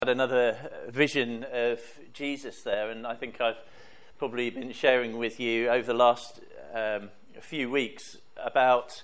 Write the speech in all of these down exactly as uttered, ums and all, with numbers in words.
Had another vision of Jesus there, and I think I've probably been sharing with you over the last um, few weeks about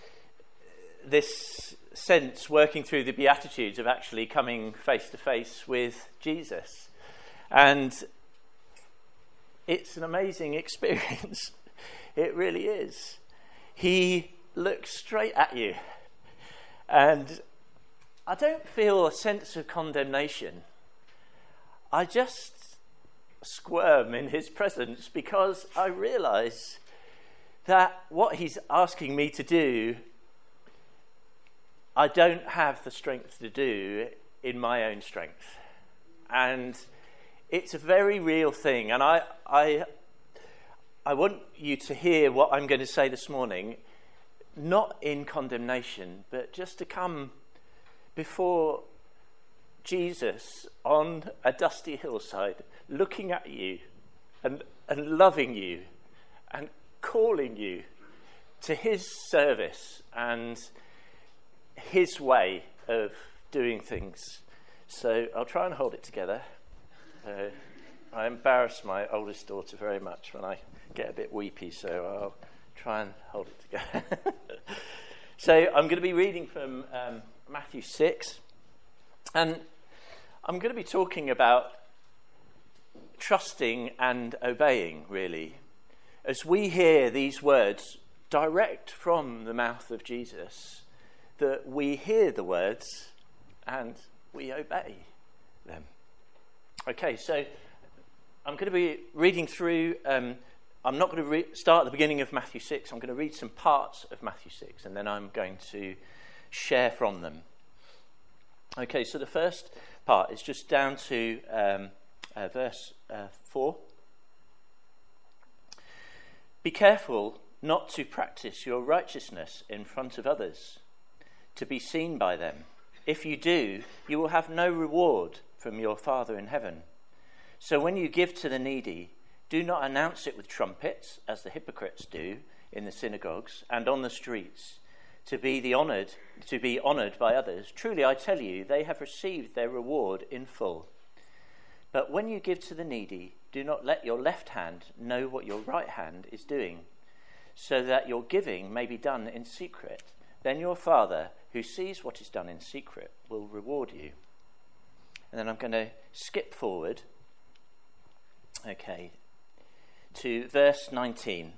this sense working through the Beatitudes of actually coming face to face with Jesus. And it's an amazing experience. It really is. He looks straight at you, and I don't feel a sense of condemnation. I just squirm in his presence because I realise that what he's asking me to do, I don't have the strength to do in my own strength. And it's a very real thing. And I, I, I want you to hear what I'm going to say this morning, not in condemnation, but just to come before Jesus on a dusty hillside, looking at you and, and loving you and calling you to his service and his way of doing things. So I'll try and hold it together. Uh, I embarrass my oldest daughter very much when I get a bit weepy, so I'll try and hold it together. So I'm going to be reading from um, Matthew six, and I'm going to be talking about trusting and obeying, really, as we hear these words direct from the mouth of Jesus, that we hear the words and we obey them. Okay, so I'm going to be reading through, um, I'm not going to re- start at the beginning of Matthew six, I'm going to read some parts of Matthew six, and then I'm going to share from them. Okay, so the first part is just down to um, uh, verse uh, four. Be careful not to practice your righteousness in front of others, to be seen by them. If you do, you will have no reward from your Father in heaven. So when you give to the needy, do not announce it with trumpets, as the hypocrites do in the synagogues and on the streets, to be the honoured, to be honoured by others. Truly, I tell you, they have received their reward in full. But when you give to the needy, do not let your left hand know what your right hand is doing, so that your giving may be done in secret. Then your Father, who sees what is done in secret, will reward you. And then I'm going to skip forward, okay, to verse nineteen.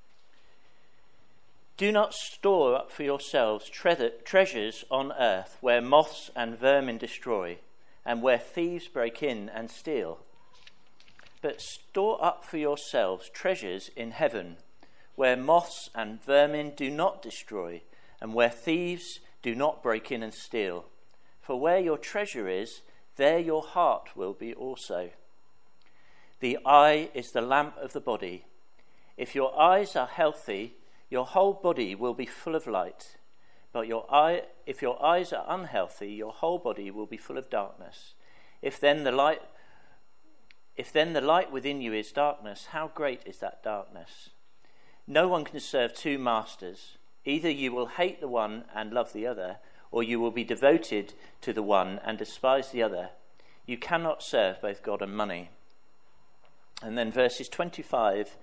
Do not store up for yourselves tre- treasures on earth, where moths and vermin destroy, and where thieves break in and steal. But store up for yourselves treasures in heaven, where moths and vermin do not destroy, and where thieves do not break in and steal. For where your treasure is, there your heart will be also. The eye is the lamp of the body. If your eyes are healthy, your whole body will be full of light. But your eye, if your eyes are unhealthy, your whole body will be full of darkness. If then the light, if then the light within you is darkness, how great is that darkness? No one can serve two masters. Either you will hate the one and love the other, or you will be devoted to the one and despise the other. You cannot serve both God and money. And then verses twenty-five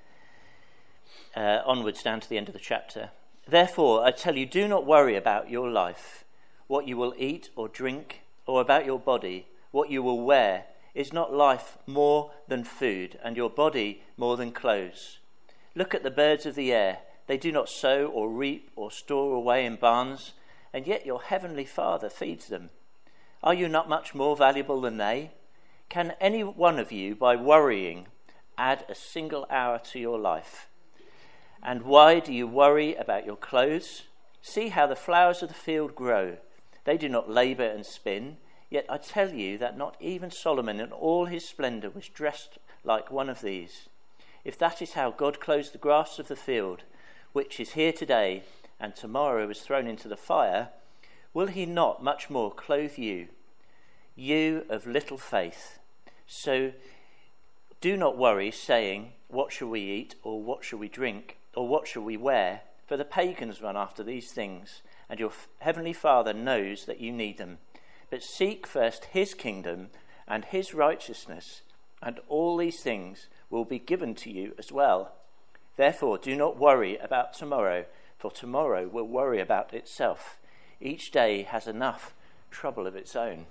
uh, onwards down to the end of the chapter. Therefore, I tell you, do not worry about your life, what you will eat or drink, or about your body, what you will wear. Is not life more than food, and your body more than clothes? Look at the birds of the air. They do not sow or reap or store away in barns, and yet your heavenly Father feeds them. Are you not much more valuable than they? Can any one of you, by worrying, add a single hour to your life? And why do you worry about your clothes? See how the flowers of the field grow. They do not labour and spin. Yet I tell you that not even Solomon in all his splendour was dressed like one of these. If that is how God clothes the grass of the field, which is here today and tomorrow is thrown into the fire, will he not much more clothe you, you of little faith? So do not worry, saying, what shall we eat, or what shall we drink, or what shall we wear? For the pagans run after these things, and your heavenly Father knows that you need them. But seek first his kingdom, and his righteousness, and all these things will be given to you as well. Therefore, do not worry about tomorrow, for tomorrow will worry about itself. Each day has enough trouble of its own.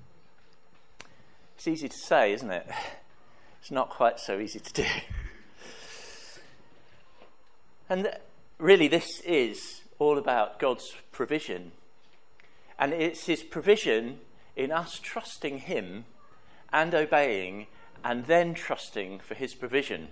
It's easy to say, isn't it? It's not quite so easy to do. And really, this is all about God's provision. And it's his provision in us trusting him and obeying, and then trusting for his provision.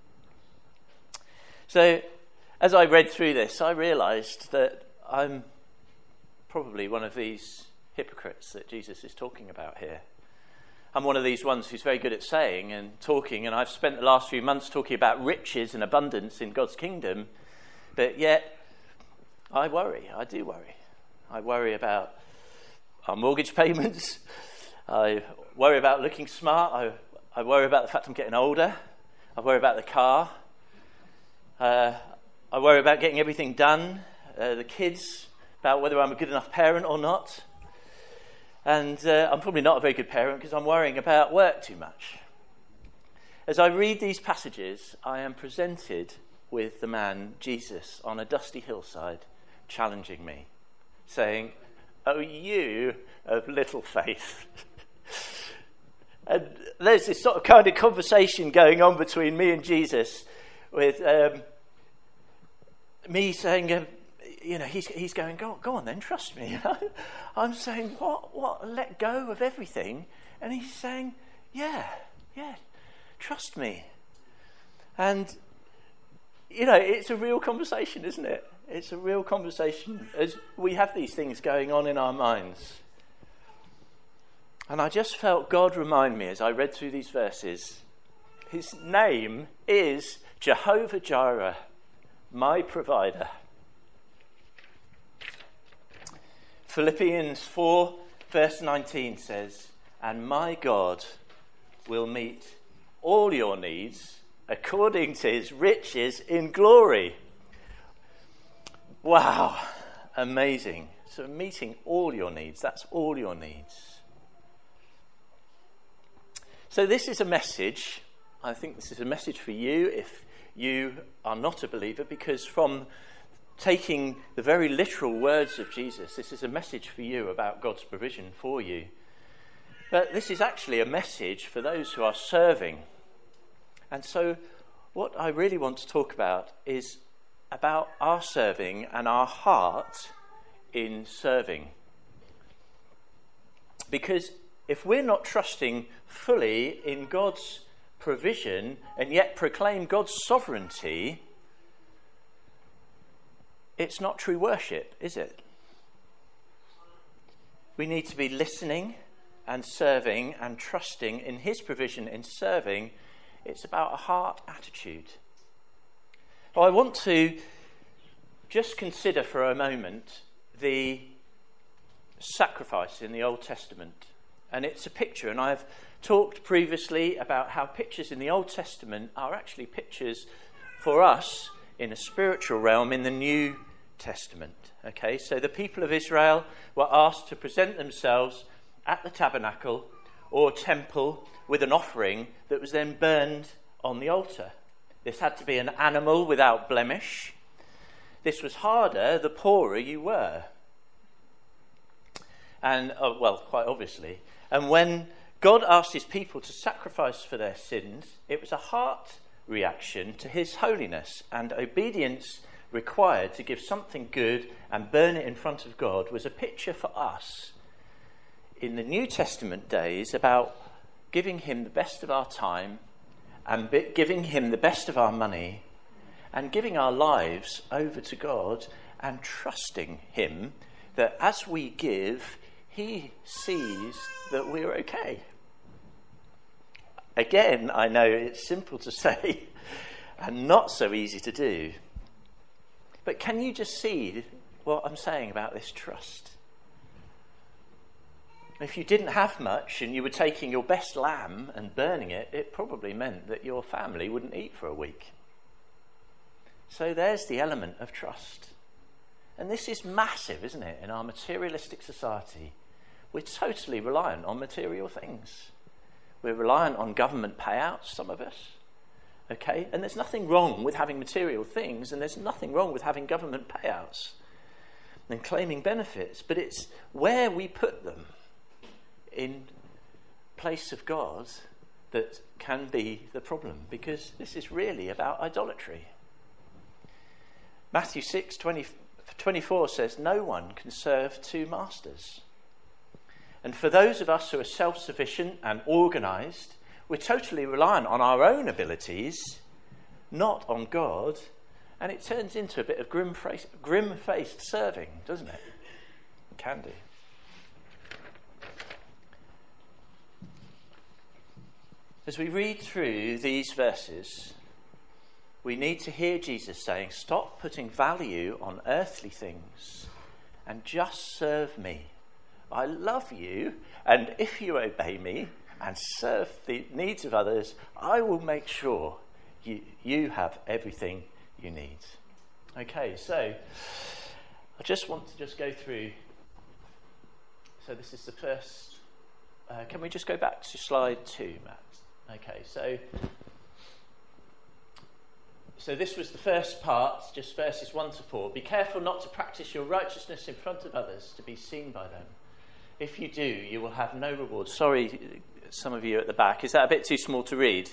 So, as I read through this, I realised that I'm probably one of these hypocrites that Jesus is talking about here. I'm one of these ones who's very good at saying and talking, and I've spent the last few months talking about riches and abundance in God's kingdom, but yet I worry, I do worry. I worry about our mortgage payments, I worry about looking smart, I, I worry about the fact I'm getting older, I worry about the car, uh, I worry about getting everything done, uh, the kids, about whether I'm a good enough parent or not. And uh, I'm probably not a very good parent because I'm worrying about work too much. As I read these passages, I am presented with the man Jesus on a dusty hillside challenging me, saying, "Oh, you of little faith." And there's this sort of kind of conversation going on between me and Jesus, with um, me saying, um, you know, he's he's going, go, go on then, trust me. You know? I'm saying, what, what, let go of everything. And he's saying, yeah, yeah, trust me. And, you know, it's a real conversation, isn't it? It's a real conversation as we have these things going on in our minds. And I just felt God remind me as I read through these verses, his name is Jehovah Jireh, my provider. Philippians four verse nineteen says, "And my God will meet all your needs according to his riches in glory." Wow, amazing. So meeting all your needs, that's all your needs. So this is a message, I think this is a message for you if you are not a believer, because from taking the very literal words of Jesus, this is a message for you about God's provision for you. But this is actually a message for those who are serving. And so what I really want to talk about is about our serving and our heart in serving. Because if we're not trusting fully in God's provision and yet proclaim God's sovereignty, it's not true worship, is it? We need to be listening and serving and trusting in his provision in serving. It's about a heart attitude. Well, I want to just consider for a moment the sacrifice in the Old Testament. And it's a picture, and I've talked previously about how pictures in the Old Testament are actually pictures for us in a spiritual realm in the New Testament. Okay, so the people of Israel were asked to present themselves at the tabernacle or temple with an offering that was then burned on the altar. This had to be an animal without blemish. This was harder the poorer you were. And, oh, well, quite obviously. And when God asked his people to sacrifice for their sins, it was a heart reaction to his holiness, and obedience required to give something good and burn it in front of God was a picture for us in the New Testament days about giving him the best of our time and giving him the best of our money and giving our lives over to God and trusting him that as we give, he sees that we're okay. Again, I know it's simple to say and not so easy to do. But can you just see what I'm saying about this trust? If you didn't have much and you were taking your best lamb and burning it, it probably meant that your family wouldn't eat for a week. So there's the element of trust. And this is massive, isn't it, in our materialistic society? We're totally reliant on material things. We're reliant on government payouts, some of us. Okay? And there's nothing wrong with having material things, and there's nothing wrong with having government payouts and claiming benefits, but it's where we put them in place of God that can be the problem, because this is really about idolatry. Matthew six twenty, twenty-four says, no one can serve two masters. And for those of us who are self-sufficient and organised, we're totally reliant on our own abilities, not on God, and it turns into a bit of grim-faced, grim-faced serving, doesn't it? It can do. As we read through these verses, we need to hear Jesus saying, stop putting value on earthly things and just serve me. I love you, and if you obey me and serve the needs of others, I will make sure you, you have everything you need. Okay, so I just want to just go through. So this is the first. Uh, can we just go back to slide two, Matt? Okay, so so this was the first part, just verses one to four. Be careful not to practice your righteousness in front of others to be seen by them. If you do, you will have no reward. Sorry, some of you at the back. Is that a bit too small to read?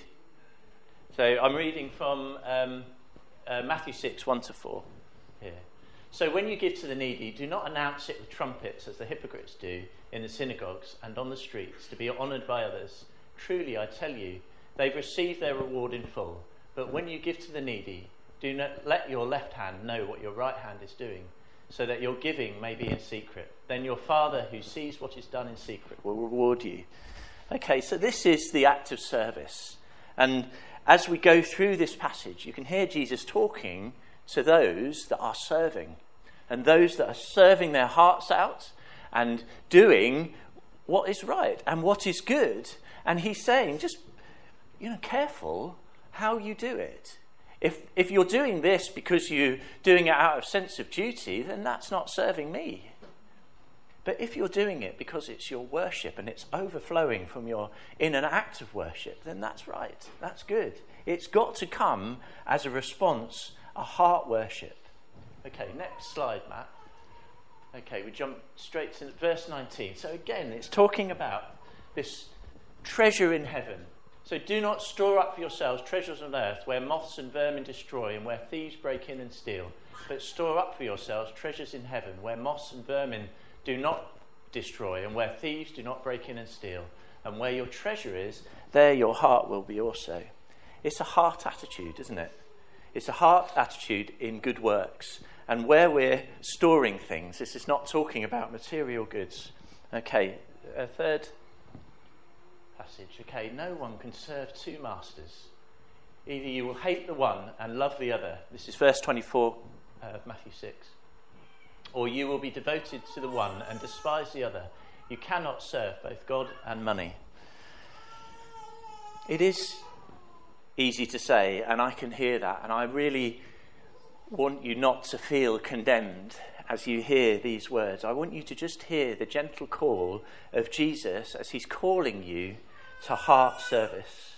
So I'm reading from um, uh, Matthew six, one to four here. So when you give to the needy, do not announce it with trumpets as the hypocrites do in the synagogues and on the streets to be honoured by others. Truly, I tell you, they've received their reward in full. But when you give to the needy, do not let your left hand know what your right hand is doing, so that your giving may be in secret. Then your Father who sees what is done in secret will reward you. Okay, so this is the act of service. And as we go through this passage, you can hear Jesus talking to those that are serving, and those that are serving their hearts out and doing what is right and what is good. And he's saying, just, you know, careful how you do it. If if you're doing this because you're doing it out of sense of duty, then that's not serving me. But if you're doing it because it's your worship and it's overflowing from your in an act of worship, then that's right. That's good. It's got to come as a response, a heart worship. Okay, next slide, Matt. Okay, we jump straight to verse nineteen. So again, it's talking about this treasure in heaven. So do not store up for yourselves treasures on earth where moths and vermin destroy and where thieves break in and steal, but store up for yourselves treasures in heaven where moths and vermin do not destroy and where thieves do not break in and steal. And where your treasure is, there your heart will be also. It's a heart attitude, isn't it? It's a heart attitude in good works. And where we're storing things, this is not talking about material goods. Okay, a third passage. Okay, no one can serve two masters. Either you will hate the one and love the other. This is verse twenty-four of Matthew six. Or you will be devoted to the one and despise the other. You cannot serve both God and money. It is easy to say, and I can hear that, and I really want you not to feel condemned as you hear these words. I want you to just hear the gentle call of Jesus as he's calling you to heart service.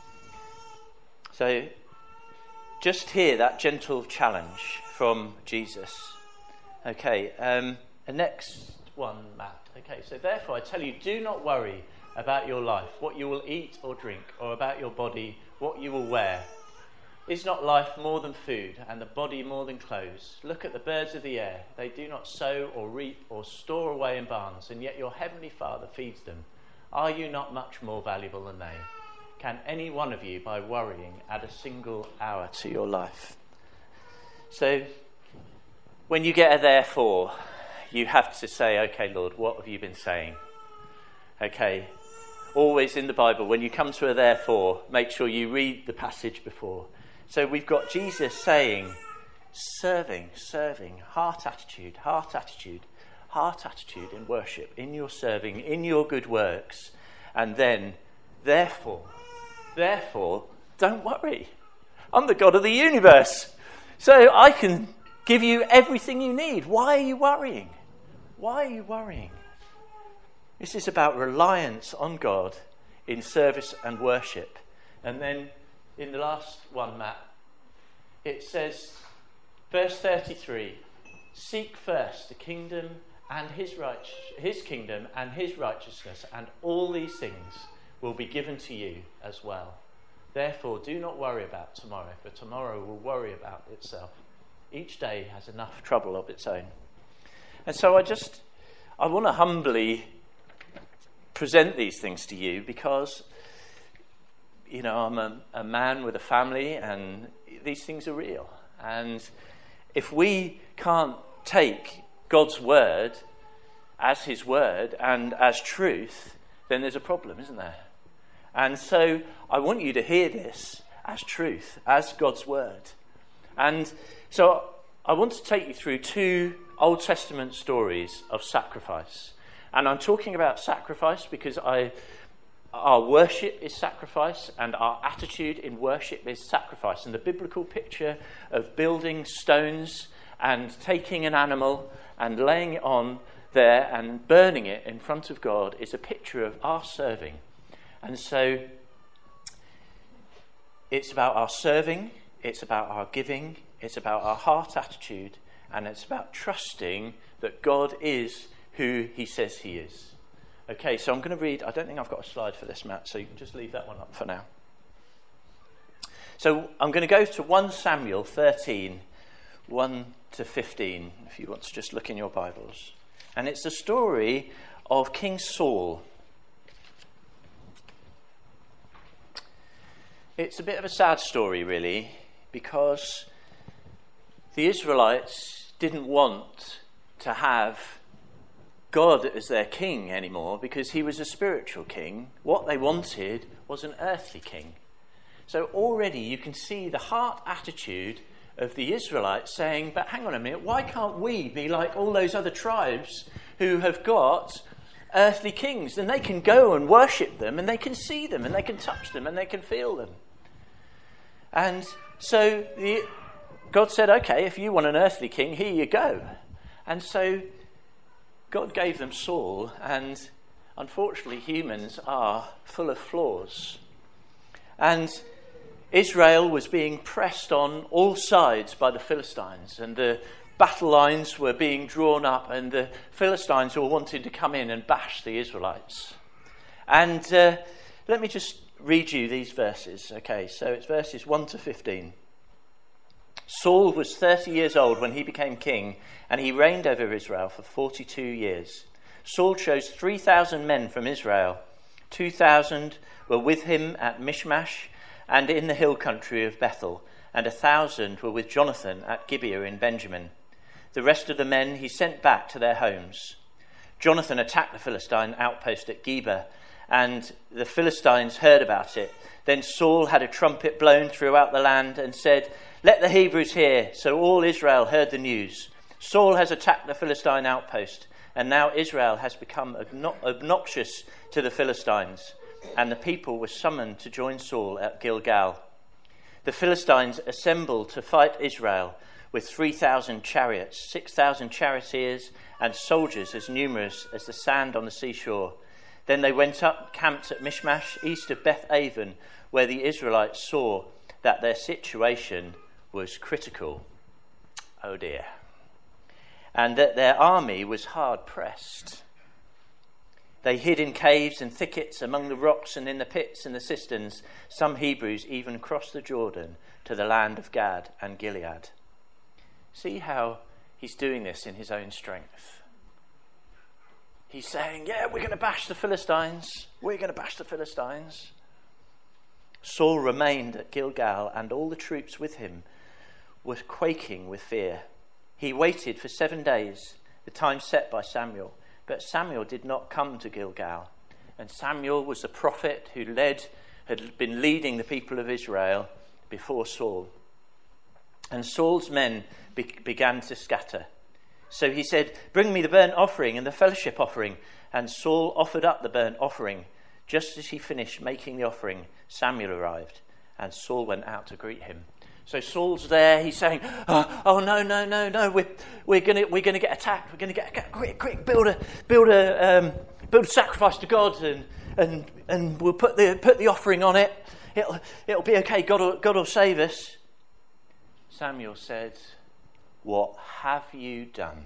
So just hear that gentle challenge from Jesus. Okay, um, the next one, Matt. Okay, so therefore I tell you, do not worry about your life, what you will eat or drink, or about your body, what you will wear. Is not life more than food, and the body more than clothes? Look at the birds of the air. They do not sow or reap or store away in barns, and yet your heavenly Father feeds them. Are you not much more valuable than they? Can any one of you, by worrying, add a single hour to your life? So, when you get a therefore, you have to say, okay, Lord, what have you been saying? Okay, always in the Bible, when you come to a therefore, make sure you read the passage before. So we've got Jesus saying, serving, serving, heart attitude, heart attitude, heart attitude in worship, in your serving, in your good works. And then, therefore, therefore, don't worry. I'm the God of the universe. So I can give you everything you need. Why are you worrying? Why are you worrying? This is about reliance on God in service and worship. And then in the last one, Matt, it says, verse thirty-three, seek first the kingdom and his right, his kingdom and his righteousness, and all these things will be given to you as well. Therefore, do not worry about tomorrow, for tomorrow will worry about itself. Each day has enough trouble of its own. And so I just, I want to humbly present these things to you because, you know, I'm a, a man with a family and these things are real. And if we can't take God's word as his word and as truth, then there's a problem, isn't there? And so I want you to hear this as truth, as God's word. And so I want to take you through two Old Testament stories of sacrifice. And I'm talking about sacrifice because I, our worship is sacrifice and our attitude in worship is sacrifice. And the biblical picture of building stones and taking an animal and laying it on there and burning it in front of God is a picture of our serving. And so it's about our serving, it's about our giving, it's about our heart attitude, and it's about trusting that God is who he says he is. Okay, so I'm going to read, I don't think I've got a slide for this, Matt, so you can just leave that one up for now. So I'm going to go to First Samuel thirteen, one to fifteen, if you want to just look in your Bibles. And it's the story of King Saul. It's a bit of a sad story, really, because the Israelites didn't want to have God as their king anymore because he was a spiritual king. What they wanted was an earthly king. So already you can see the heart attitude of the Israelites saying, but hang on a minute, why can't we be like all those other tribes who have got earthly kings? And they can go and worship them and they can see them and they can touch them and they can feel them. And so the, God said, okay, if you want an earthly king, here you go. And so God gave them Saul, and unfortunately humans are full of flaws. And Israel was being pressed on all sides by the Philistines, and the battle lines were being drawn up, and the Philistines were wanting to come in and bash the Israelites. And uh, let me just read you these verses. Okay, so it's verses one to fifteen. Saul was thirty years old when he became king, and he reigned over Israel for forty-two years. Saul chose three thousand men from Israel. two thousand were with him at Michmash and in the hill country of Bethel, and a thousand were with Jonathan at Gibeah in Benjamin. The rest of the men he sent back to their homes. Jonathan attacked the Philistine outpost at Gibeah, and the Philistines heard about it. Then Saul had a trumpet blown throughout the land and said, "Let the Hebrews hear." So all Israel heard the news. Saul has attacked the Philistine outpost, and now Israel has become obnoxious to the Philistines. And the people were summoned to join Saul at Gilgal. The Philistines assembled to fight Israel with three thousand chariots, six thousand charioteers, and soldiers as numerous as the sand on the seashore. Then they went up, camped at Michmash, east of Beth Aven, where the Israelites saw that their situation was critical. Oh dear. And that their army was hard pressed. They hid in caves and thickets, among the rocks and in the pits and the cisterns. Some Hebrews even crossed the Jordan to the land of Gad and Gilead. See how he's doing this in his own strength. He's saying, yeah, we're going to bash the Philistines. We're going to bash the Philistines. Saul remained at Gilgal, and all the troops with him were quaking with fear. He waited for seven days, the time set by Samuel. But Samuel did not come to Gilgal. And Samuel was the prophet who led, had been leading the people of Israel before Saul. And Saul's men be- began to scatter. So he said, "Bring me the burnt offering and the fellowship offering." And Saul offered up the burnt offering. Just as he finished making the offering, Samuel arrived, and Saul went out to greet him. So Saul's there. He's saying, "Oh, oh no, no, no, no! We're we're gonna we're gonna get attacked. We're gonna get, get quick, quick! Build a build a um, build a sacrifice to God, and and and we'll put the put the offering on it. It'll it'll be okay. God will, God will save us. Samuel said, "What have you done?"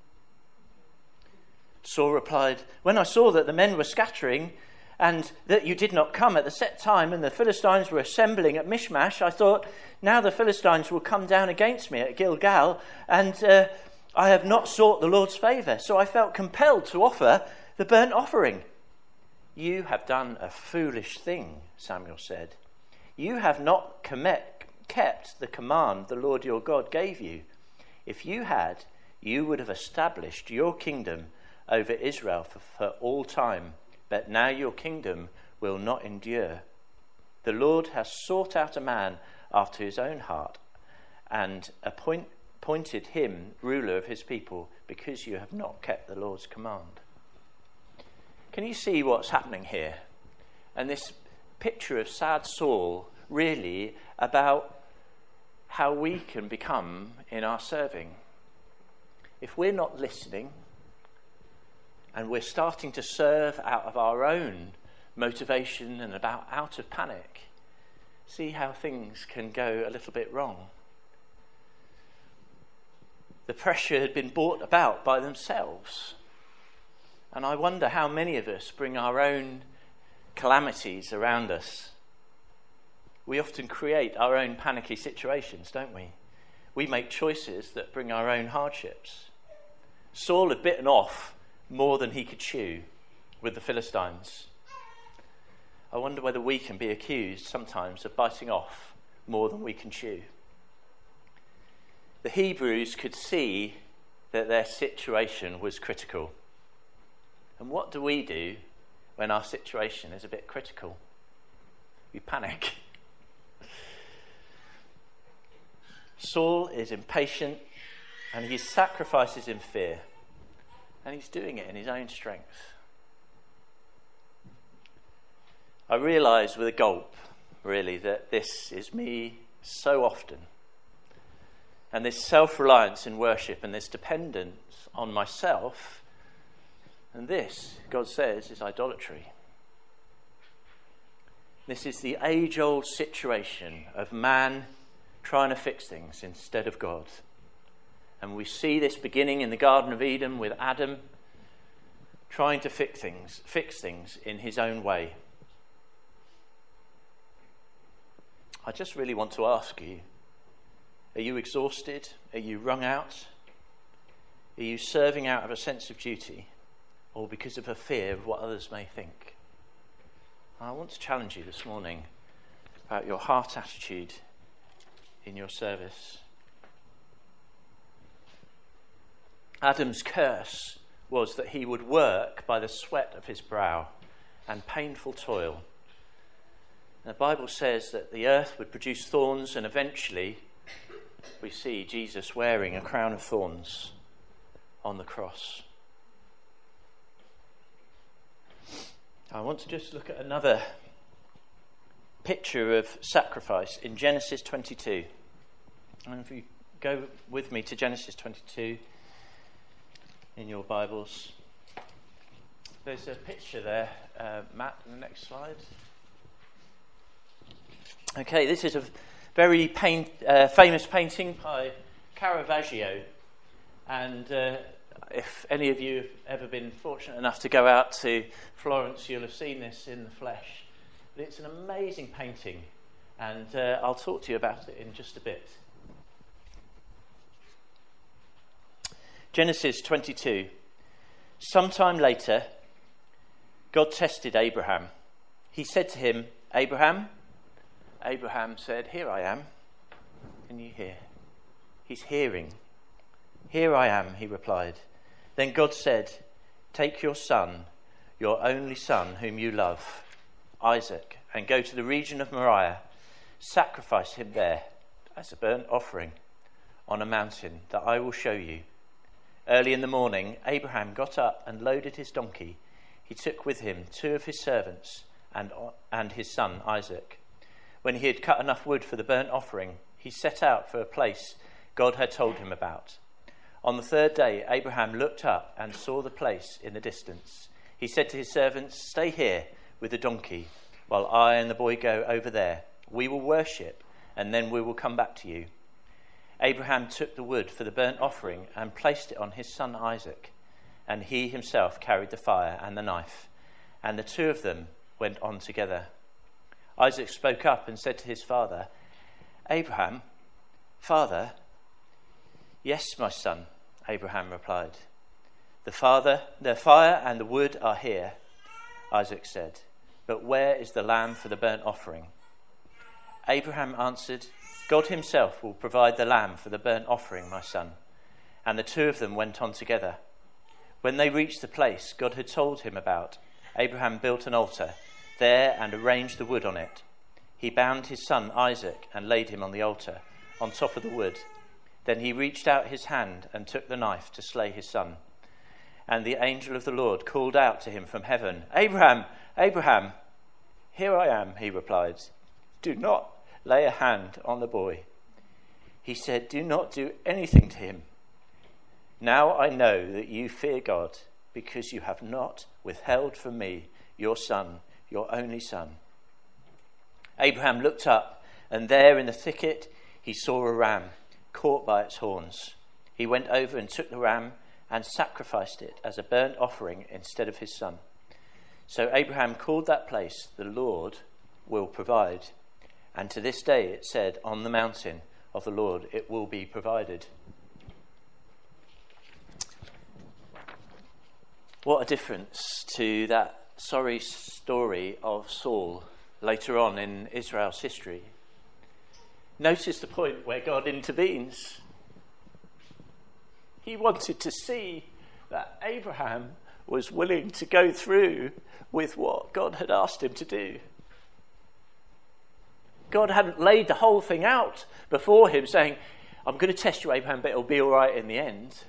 Saul replied, "When I saw that the men were scattering and that you did not come at the set time and the Philistines were assembling at Michmash, I thought, now the Philistines will come down against me at Gilgal, and uh, I have not sought the Lord's favour. So I felt compelled to offer the burnt offering." "You have done a foolish thing," Samuel said. "You have not commit, kept the command the Lord your God gave you. If you had, you would have established your kingdom over Israel for, for all time. But now your kingdom will not endure. The Lord has sought out a man after his own heart and appoint, appointed him ruler of his people because you have not kept the Lord's command." Can you see what's happening here? And this picture of sad Saul really about how we can become in our serving. If we're not listening, and we're starting to serve out of our own motivation and about out of panic, see how things can go a little bit wrong. The pressure had been brought about by themselves. And I wonder how many of us bring our own calamities around us. We often create our own panicky situations, don't we? We make choices that bring our own hardships. Saul had bitten off more than he could chew with the Philistines. I wonder whether we can be accused sometimes of biting off more than we can chew. The Hebrews could see that their situation was critical. And what do we do when our situation is a bit critical? We panic. Saul is impatient and he sacrifices in fear. And he's doing it in his own strength. I realise with a gulp, really, that this is me so often. And this self-reliance in worship and this dependence on myself, and this, God says, is idolatry. This is the age-old situation of man trying to fix things instead of God. And we see this beginning in the Garden of Eden with Adam trying to fix things, fix things in his own way. I just really want to ask you, are you exhausted? Are you wrung out? Are you serving out of a sense of duty or because of a fear of what others may think? I want to challenge you this morning about your heart attitude in your service. Adam's curse was that he would work by the sweat of his brow and painful toil. And the Bible says that the earth would produce thorns, and eventually we see Jesus wearing a crown of thorns on the cross. I want to just look at another picture of sacrifice in Genesis twenty-two. And if you go with me to Genesis twenty-two in your Bibles, there's a picture there. Uh, Matt, the next slide. Okay, this is a very paint, uh, famous painting by Caravaggio. And uh, if any of you have ever been fortunate enough to go out to Florence, you'll have seen this in the flesh. But it's an amazing painting, and uh, I'll talk to you about it in just a bit. Genesis twenty-two. Sometime later, God tested Abraham. He said to him, "Abraham?" Abraham said, "Here I am." Can you hear? He's hearing. "Here I am," he replied. Then God said, "Take your son, your only son whom you love, Isaac, and go to the region of Moriah. Sacrifice him there as a burnt offering on a mountain that I will show you." Early in the morning, Abraham got up and loaded his donkey. He took with him two of his servants and, and his son Isaac. When he had cut enough wood for the burnt offering, he set out for a place God had told him about. On the third day, Abraham looked up and saw the place in the distance. He said to his servants, "Stay here with the donkey, while I and the boy go over there. We will worship, and then we will come back to you." Abraham took the wood for the burnt offering and placed it on his son Isaac, and he himself carried the fire and the knife, and the two of them went on together. Isaac spoke up and said to his father, "Abraham, Father." "Yes, my son," Abraham replied. The father, the fire and the wood are here," Isaac said, "but where is the lamb for the burnt offering?" Abraham answered, "God himself will provide the lamb for the burnt offering, my son." And the two of them went on together. When they reached the place God had told him about, Abraham built an altar there and arranged the wood on it. He bound his son Isaac and laid him on the altar, on top of the wood. Then he reached out his hand and took the knife to slay his son. And the angel of the Lord called out to him from heaven, "Abraham, Abraham." "Here I am," he replied. "Do not lay a hand on the boy." He said, "Do not do anything to him. Now I know that you fear God, because you have not withheld from me your son, your only son." Abraham looked up, and there in the thicket he saw a ram caught by its horns. He went over and took the ram and sacrificed it as a burnt offering instead of his son. So Abraham called that place, "The Lord will provide." And to this day it said, "On the mountain of the Lord it will be provided." What a difference to that sorry story of Saul later on in Israel's history. Notice the point where God intervenes. He wanted to see that Abraham was willing to go through with what God had asked him to do. God hadn't laid the whole thing out before him, saying, "I'm going to test you, Abraham, but it'll be all right in the end."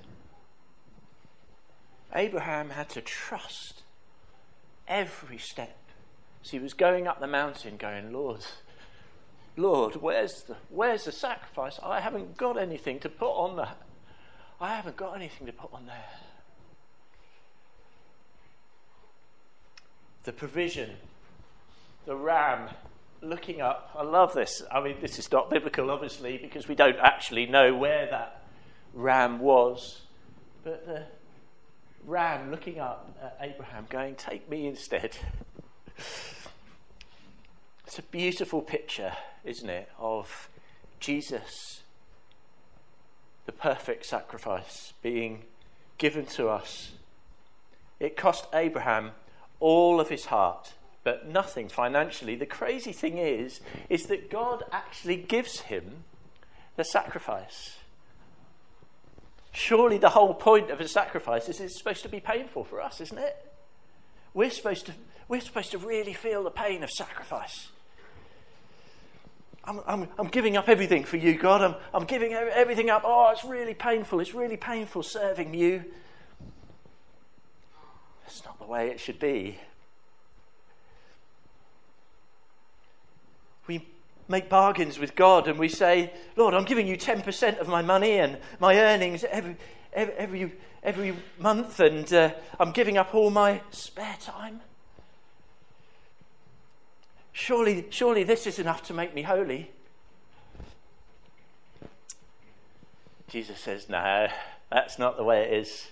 Abraham had to trust every step. So he was going up the mountain going, Lord, Lord, where's the, where's the sacrifice? I haven't got anything to put on that. I haven't got anything to put on there. The provision, the ram, looking up. I love this. I mean, this is not biblical, obviously, because we don't actually know where that ram was. But the ram looking up at Abraham going, "Take me instead." It's a beautiful picture, isn't it, of Jesus, the perfect sacrifice, being given to us. It cost Abraham all of his heart, but nothing financially. The crazy thing is, is that God actually gives him the sacrifice. Surely the whole point of a sacrifice is it's supposed to be painful for us, isn't it? We're supposed to, we're supposed to really feel the pain of sacrifice. I'm, I'm, I'm giving up everything for you, God. I'm, I'm giving everything up. Oh, it's really painful. It's really painful serving you. That's not the way it should be. We make bargains with God and we say, Lord, I'm giving you ten percent of my money and my earnings every every every, every month, and uh, I'm giving up all my spare time. Surely, surely this is enough to make me holy. Jesus says, no, that's not the way it is.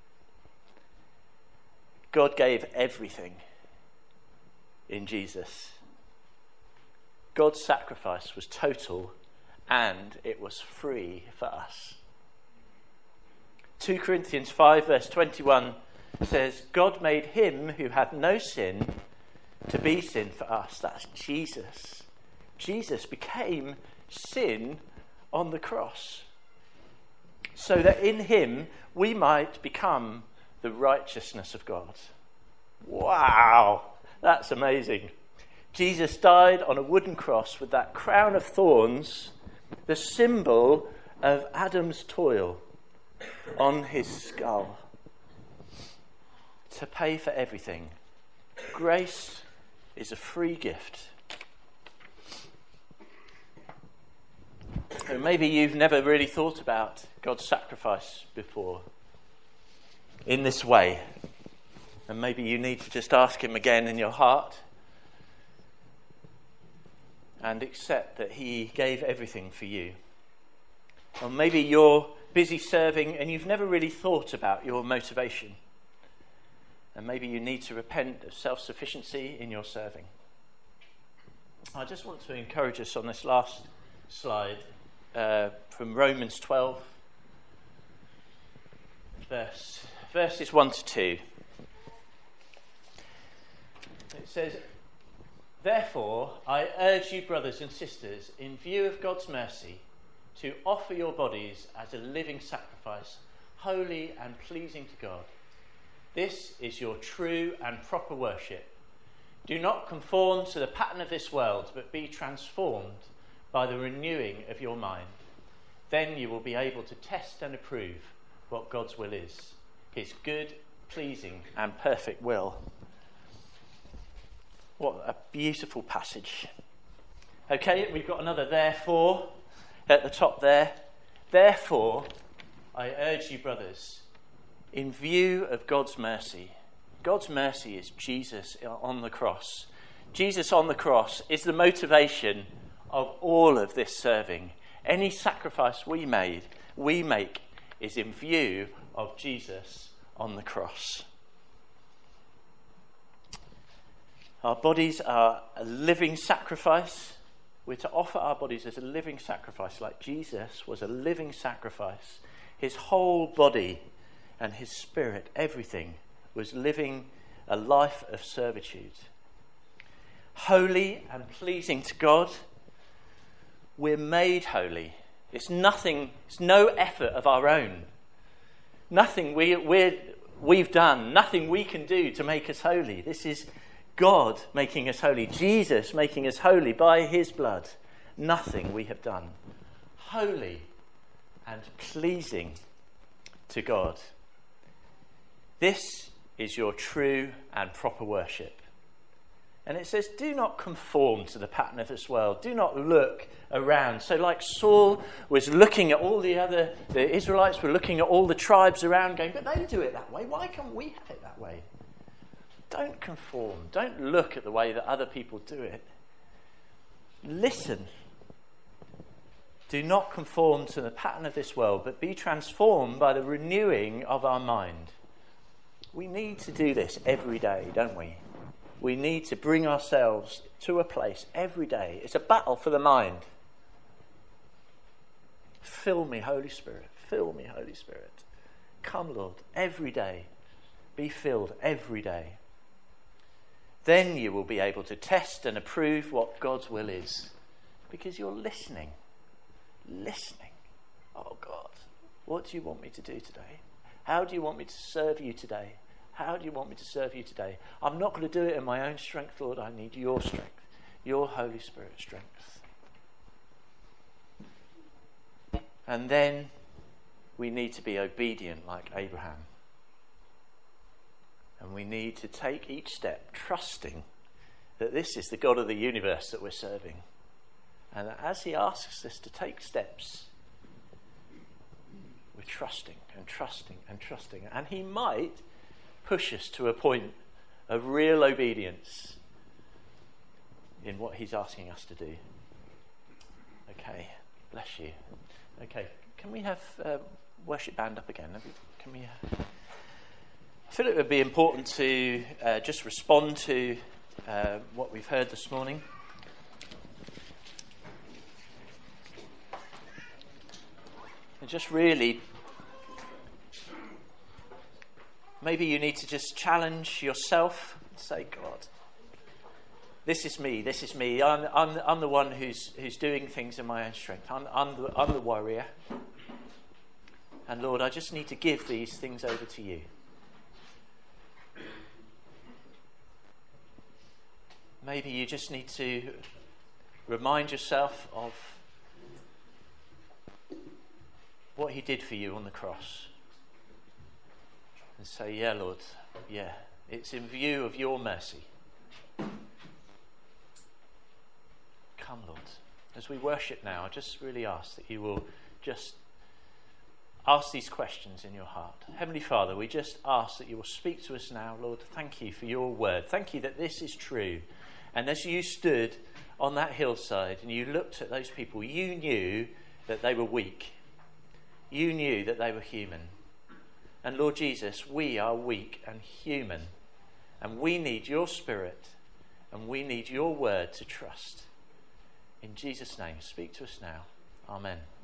God gave everything in Jesus. God's sacrifice was total and it was free for us. Second Corinthians five verse twenty-one says, God made him who had no sin to be sin for us. That's Jesus. Jesus became sin on the cross so that in him we might become the righteousness of God. Wow, that's amazing. Jesus died on a wooden cross with that crown of thorns, the symbol of Adam's toil, on his skull to pay for everything. Grace is a free gift. And maybe you've never really thought about God's sacrifice before in this way. And maybe you need to just ask him again in your heart, and accept that he gave everything for you. Or maybe you're busy serving and you've never really thought about your motivation. And maybe you need to repent of self-sufficiency in your serving. I just want to encourage us on this last slide uh, from Romans twelve, verse, verses one to two. It says, "Therefore, I urge you, brothers and sisters, in view of God's mercy, to offer your bodies as a living sacrifice, holy and pleasing to God. This is your true and proper worship. Do not conform to the pattern of this world, but be transformed by the renewing of your mind. Then you will be able to test and approve what God's will is, his good, pleasing and perfect will." What a beautiful passage. Okay, we've got another therefore at the top there. "Therefore, I urge you, brothers, in view of God's mercy." God's mercy is Jesus on the cross. Jesus on the cross is the motivation of all of this serving. Any sacrifice we made, we make, is in view of Jesus on the cross. Our bodies are a living sacrifice. We're to offer our bodies as a living sacrifice, like Jesus was a living sacrifice. His whole body and his spirit, everything, was living a life of servitude. Holy and pleasing to God. We're made holy. It's nothing, it's no effort of our own. Nothing we, we're, we've done, nothing we can do to make us holy. This is God making us holy, Jesus making us holy by his blood. Nothing we have done. Holy and pleasing to God. This is your true and proper worship. And it says, do not conform to the pattern of this world. Do not look around. So like Saul was looking at all the other, the Israelites were looking at all the tribes around going, but they do it that way. Why can't we have it that way? Don't conform. Don't look at the way that other people do it. Listen. Do not conform to the pattern of this world, but be transformed by the renewing of our mind. We need to do this every day, don't we? We need to bring ourselves to a place every day. It's a battle for the mind. Fill me, Holy Spirit. Fill me, Holy Spirit. Come, Lord, every day. Be filled every day. Then you will be able to test and approve what God's will is. Because you're listening. Listening. Oh, God, what do you want me to do today? How do you want me to serve you today? How do you want me to serve you today? I'm not going to do it in my own strength, Lord. I need your strength, your Holy Spirit strength. And then we need to be obedient like Abraham. And we need to take each step trusting that this is the God of the universe that we're serving. And that as he asks us to take steps, we're trusting and trusting and trusting. And he might push us to a point of real obedience in what he's asking us to do. Okay, bless you. Okay, can we have uh, worship band up again? Can we? Uh... I feel it would be important to uh, just respond to uh, what we've heard this morning. And just really, maybe you need to just challenge yourself and say, God, this is me, this is me. I'm, I'm, I'm the one who's who's doing things in my own strength. I'm, I'm, the, I'm the warrior. And Lord, I just need to give these things over to you. Maybe you just need to remind yourself of what he did for you on the cross. And say, yeah, Lord, yeah, it's in view of your mercy. Come, Lord. As we worship now, I just really ask that you will just ask these questions in your heart. Heavenly Father, we just ask that you will speak to us now, Lord. Thank you for your word. Thank you that this is true. And as you stood on that hillside and you looked at those people, you knew that they were weak. You knew that they were human. And Lord Jesus, we are weak and human. And we need your Spirit and we need your word to trust. In Jesus' name, speak to us now. Amen.